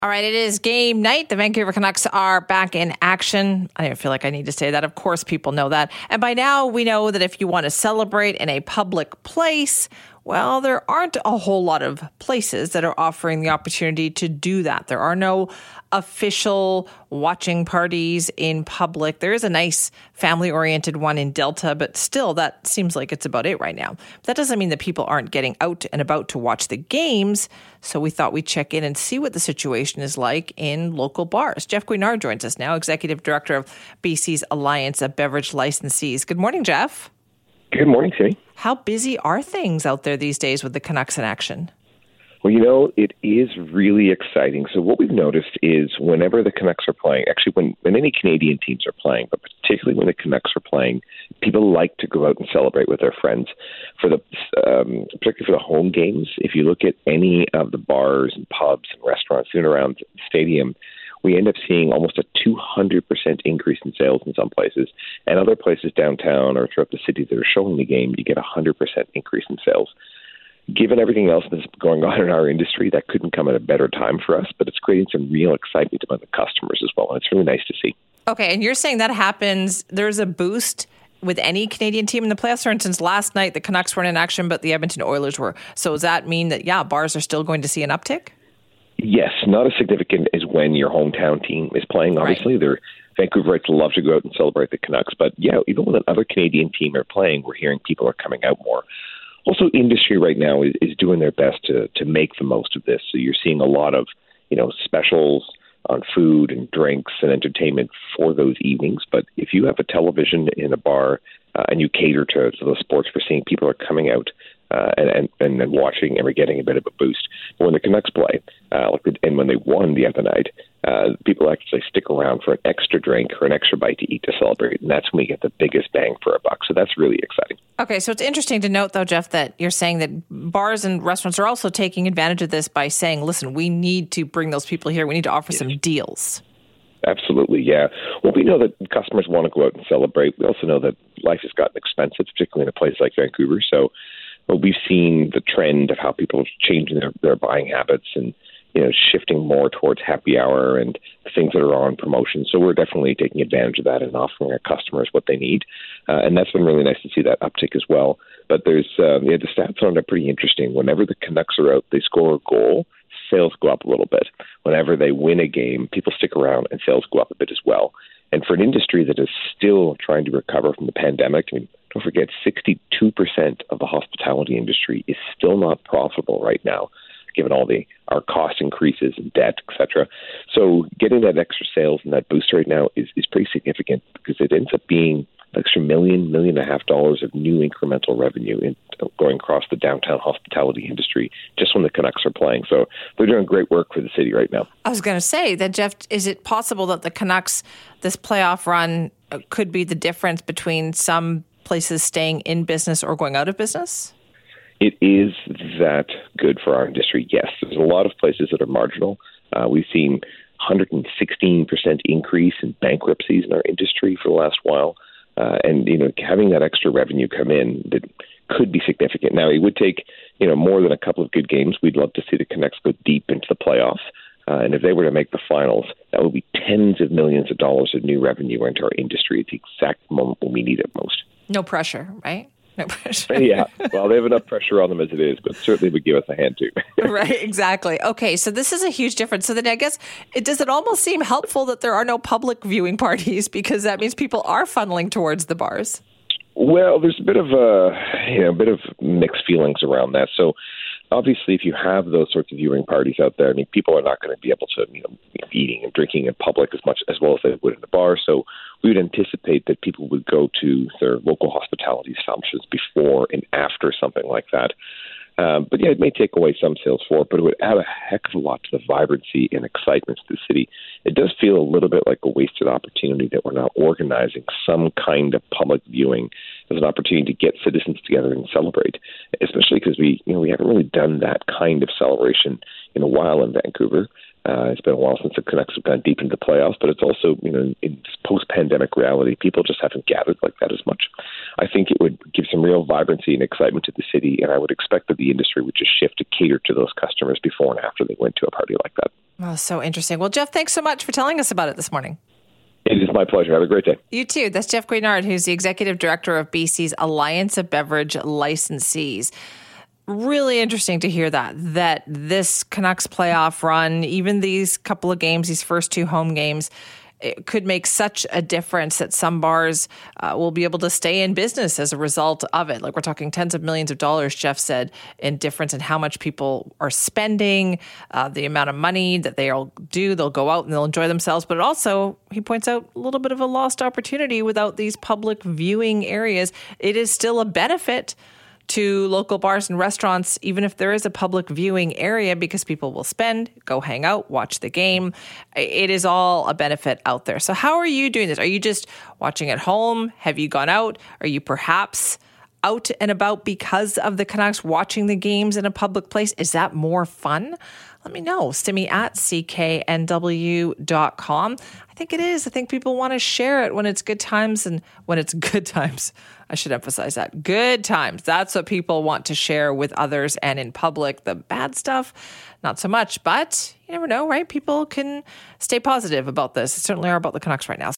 All right, it is game night. The Vancouver Canucks are back in action. I don't feel like I need to say that. Of course, people know that. And by now, we know that if you want to celebrate in a public place, well, there aren't a whole lot of places that are offering the opportunity to do that. There are no official watching parties in public. There is a nice family-oriented one in Delta, but still, that seems like it's about it right now. That doesn't mean that people aren't getting out and about to watch the games, so we thought we'd check in and see what the situation is like in local bars. Jeff Guinard joins us now, Executive Director of BC's Alliance of Beverage Licensees. Good morning, Jeff. Good morning, Cindy. How busy are things out there these days with the Canucks in action? Well, it is really exciting. So what we've noticed is whenever the Canucks are playing, actually when any Canadian teams are playing, but particularly when the Canucks are playing, people like to go out and celebrate with their friends. Particularly for the home games, if you look at any of the bars and pubs and restaurants in and around the stadium, we end up seeing almost a 200% increase in sales in some places. And other places downtown or throughout the city that are showing the game, you get a 100% increase in sales. Given everything else that's going on in our industry, that couldn't come at a better time for us, but it's creating some real excitement among the customers as well, and it's really nice to see. Okay, and you're saying that happens, there's a boost with any Canadian team in the playoffs? For instance, last night the Canucks weren't in action, but the Edmonton Oilers were. So does that mean that, bars are still going to see an uptick? Yes, not as significant as when your hometown team is playing. Obviously, Right. Vancouverites love to go out and celebrate the Canucks, but even when another Canadian team are playing, we're hearing people are coming out more. Also, industry right now is doing their best to make the most of this. So you're seeing a lot of, specials on food and drinks and entertainment for those evenings. But if you have a television in a bar and you cater to those sports, we're seeing people are coming out and watching, and we're getting a bit of a boost. But when the Canucks play, and when they won the other night, people actually stick around for an extra drink or an extra bite to eat to celebrate, and that's when we get the biggest bang for our buck. So that's really exciting. Okay, so it's interesting to note, though, Jeff, that you're saying that bars and restaurants are also taking advantage of this by saying, listen, we need to bring those people here. We need to offer some deals. Absolutely, yeah. Well, we know that customers want to go out and celebrate. We also know that life has gotten expensive, particularly in a place like Vancouver. So we've seen the trend of how people are changing their buying habits and shifting more towards happy hour and things that are on promotion. So we're definitely taking advantage of that and offering our customers what they need. And that's been really nice to see that uptick as well. But there's the stats on it are pretty interesting. Whenever the Canucks are out, they score a goal, sales go up a little bit. Whenever they win a game, people stick around and sales go up a bit as well. And for an industry that is still trying to recover from the pandemic, don't forget 62% of the hospitality industry is still not profitable right now, given all our cost increases and debt, et cetera. So getting that extra sales and that boost right now is pretty significant because it ends up being an extra $1.5 million of new incremental revenue going across the downtown hospitality industry just when the Canucks are playing. So they're doing great work for the city right now. I was going to say that, Jeff, is it possible that the Canucks, this playoff run, could be the difference between some places staying in business or going out of business? It is that good for our industry, yes. There's a lot of places that are marginal. We've seen 116% increase in bankruptcies in our industry for the last while. And having that extra revenue come in that could be significant. Now, it would take, more than a couple of good games. We'd love to see the Canucks go deep into the playoffs. And if they were to make the finals, that would be tens of millions of dollars of new revenue into our industry at the exact moment when we need it most. No pressure, right? No pressure. Yeah. Well, they have enough pressure on them as it is, but certainly would give us a hand too. Right, exactly. Okay, so this is a huge difference. So then I guess, does it almost seem helpful that there are no public viewing parties because that means people are funneling towards the bars? Well, there's a bit of mixed feelings around that. So obviously, if you have those sorts of viewing parties out there, people are not going to be able to, eating and drinking in public as well as they would in the bar. So we would anticipate that people would go to their local hospitality establishments before and after something like that. But it may take away some sales for it, but it would add a heck of a lot to the vibrancy and excitement to the city. It does feel a little bit like a wasted opportunity that we're not organizing some kind of public viewing as an opportunity to get citizens together and celebrate, especially because we haven't really done that kind of celebration in a while in Vancouver. It's been a while since the Canucks have gone deep into the playoffs, but it's also, in this post-pandemic reality, people just haven't gathered like that as much. I think it would give some real vibrancy and excitement to the city, and I would expect that the industry would just shift to cater to those customers before and after they went to a party like that. Oh, so interesting. Well, Jeff, thanks so much for telling us about it this morning. It is my pleasure. Have a great day. You too. That's Jeff Guinard, who's the Executive Director of BC's Alliance of Beverage Licensees. Really interesting to hear that this Canucks playoff run, even these couple of games, these first 2 home games, it could make such a difference that some bars will be able to stay in business as a result of it. Like, we're talking tens of millions of dollars, Jeff said, in difference in how much people are spending, the amount of money that they'll go out and they'll enjoy themselves. But also, he points out a little bit of a lost opportunity without these public viewing areas. It is still a benefit to local bars and restaurants, even if there is a public viewing area, because people will spend, go hang out, watch the game. It is all a benefit out there. So how are you doing this? Are you just watching at home? Have you gone out? Are you perhaps out and about because of the Canucks, watching the games in a public place? Is that more fun? Let me know. Stimmy at cknw.com. I think it is. I think people want to share it when it's good times, and when it's good times. I should emphasize that. Good times. That's what people want to share with others and in public. The bad stuff, not so much. But you never know, right? People can stay positive about this. They certainly are about the Canucks right now.